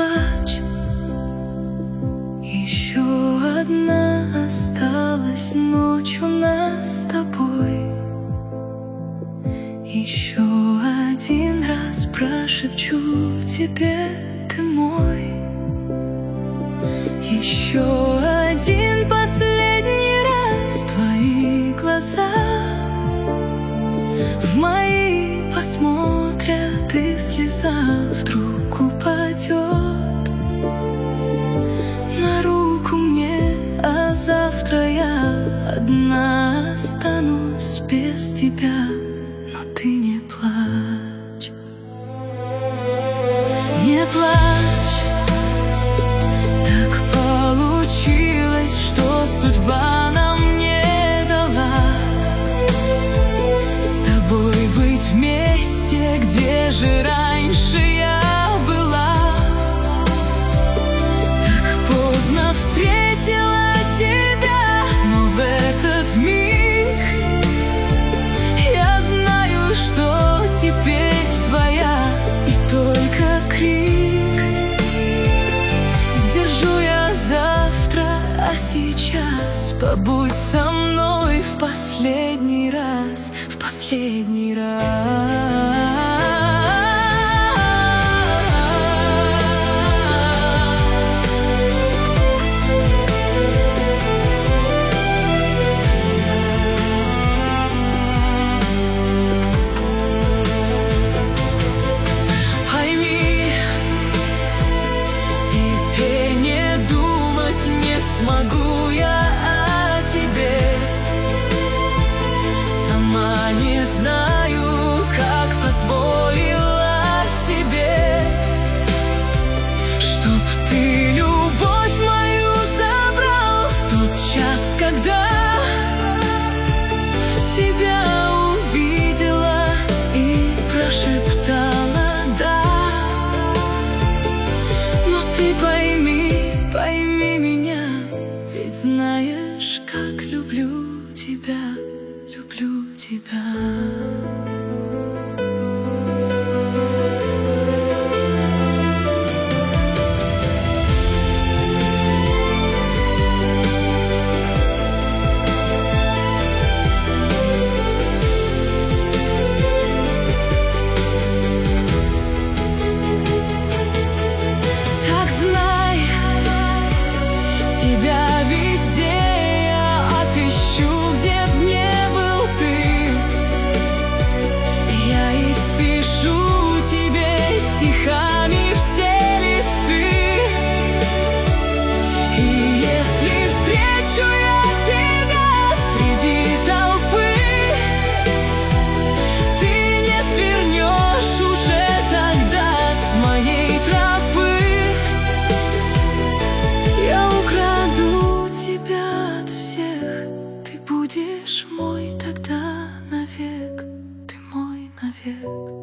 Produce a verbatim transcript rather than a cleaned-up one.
плачь. Еще одна осталась ночь у нас с тобой. Еще один раз прошепчу тебе: ты мой. Еще один последний раз твои глаза в мои посмотрят, и слеза вдруг упадет на руку мне, а завтра я одна останусь без тебя. Но ты не плачь, не плачь. Так получилось, что судьба нам не дала с тобой быть вместе. Где же раньше я была? Так поздно встретила тебя, но в этот миг я знаю, что теперь твоя, и только крик сдержу я завтра. А сейчас побудь со мной в последний раз, в последний раз. Смогу я о тебе, сама не знаю, как позволила себе, чтоб ты любовь мою забрал в тот час, когда тебя увидела и прошептала да. Но ты пойми, пойми меня, ведь знаешь, как люблю тебя, люблю тебя. Так знай, тебя везде я отыщу, где б не был ты. Я испишу тебе стихами все листы. И если встречу я тебя среди толпы, ты не свернешь уже тогда с моей тропы. Я украду тебя от всех, ты будешь мой тогда навек, ты мой навек.